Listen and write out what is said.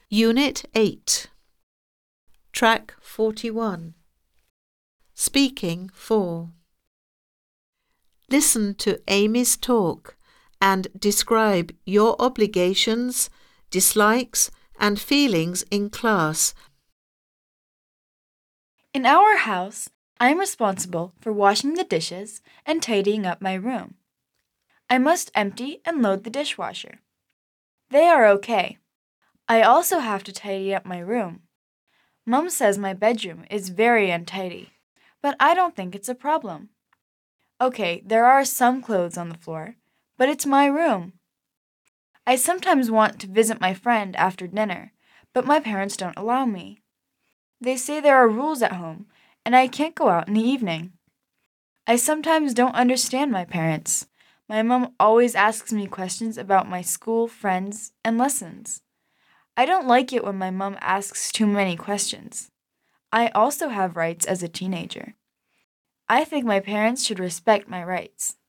Unit 8. Track 41. Speaking 4. Listen to Amy's talk and describe your obligations, dislikes, and feelings in class. In our house, I am responsible for washing the dishes and tidying up my room. I must empty and load the dishwasher. They are okay. I also have to tidy up my room. Mum says my bedroom is very untidy, but I don't think it's a problem. Okay, there are some clothes on the floor, but it's my room. I sometimes want to visit my friend after dinner, but my parents don't allow me. They say there are rules at home, and I can't go out in the evening. I sometimes don't understand my parents. My mom always asks me questions about my school, friends, and lessons. I don't like it when my mom asks too many questions. I also have rights as a teenager. I think my parents should respect my rights.